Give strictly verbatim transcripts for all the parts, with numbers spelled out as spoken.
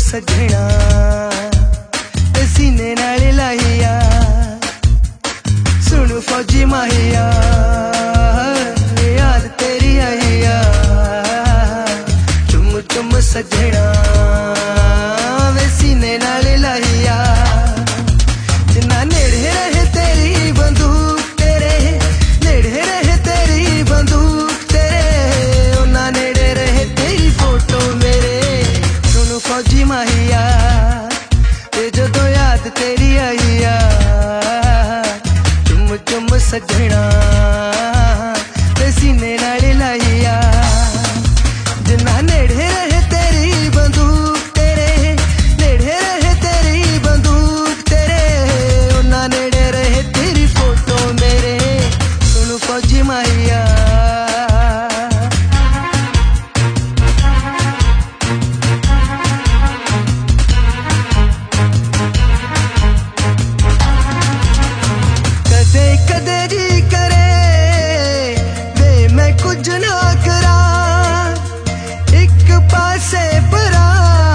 सजना ते सीने नाल लाइया सुन फौजी माहिया याद तेरी आइया चुम चुम सजना वे सीने नाल लाइया जिन्ना नेड़े रहे तेरी बंदूक तेरे नेड़े रहे तेरी बंदूक तेरे उन्ना नेड़े रहे तेरी फोटो मेरे सुन फौजी माहिया ते जदों याद तेरी आइया चुम चुम सजना ते सीने नाल लाइया जिन्ना नेड़े रहे तेरी बंदूक तेरे नेड़े रहे तेरी बंदूक तेरे उन्ना नेड़े रहे तेरी फोटो मेरे सुन फौजी माहिया कदे कदे जी करे वे मैं कुछ ना करा एक पासे परा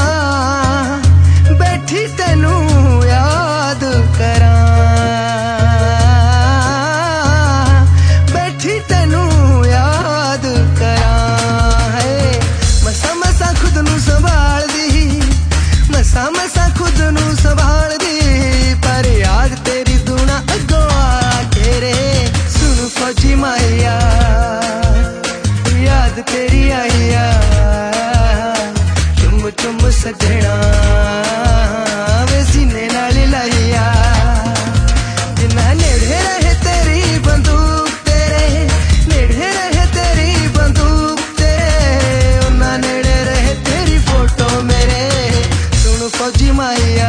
बैठी तेनू याद करा बैठी तेनू याद करा है मसा मसा खुद नू संभाल दी मसा मसा खुद नू संभाल दी पर याद तेरी दूना अगों आ तेरे सुन फौजी माहिया याद तेरी आइया चुम चुम सजना वे सीने नाल लाइया जिन्ना नेड़े रहे तेरी बंदूक तेरे नेड़े रहे तेरी बंदूक तेरे उन्ना नेड़े रहे तेरी फोटो मेरे सुन फौजी माहिया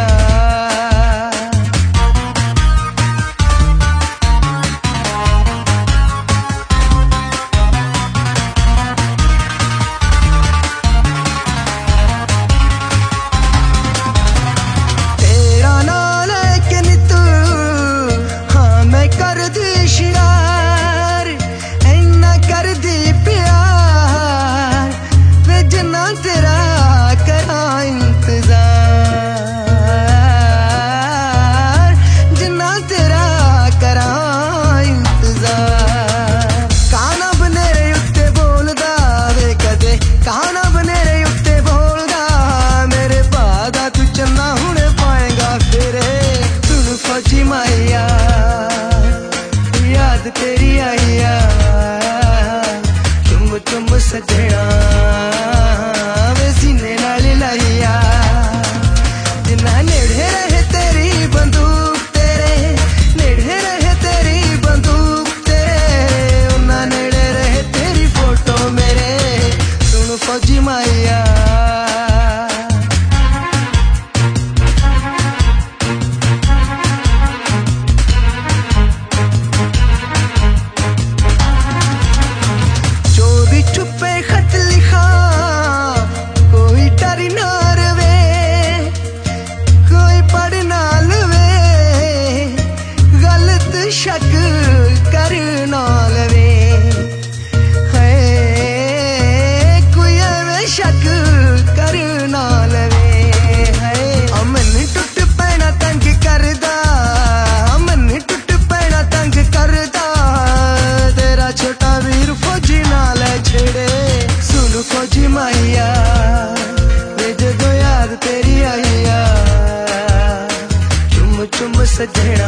फौजी माहिया याद तेरी आइया चुम चुम सजना वे सीने नाल लाइया जिन्ना नेड़े रहे तेरी बंदूक तेरे नेड़े रहे तेरी बंदूक तेरे उन्ना नेड़े रहे तेरी फोटो मेरे सुन फौजी माहिया शक कर ना लवे है कोई एवें शक कर ना लवे है अमन टुट पैना तंग करदा अमन टुट पैना तंग करदा तेरा छोटा वीर फौजी नाल छेड़े सुन फौजी माहिया वे जदों याद तेरी आइया चुम चुम सजना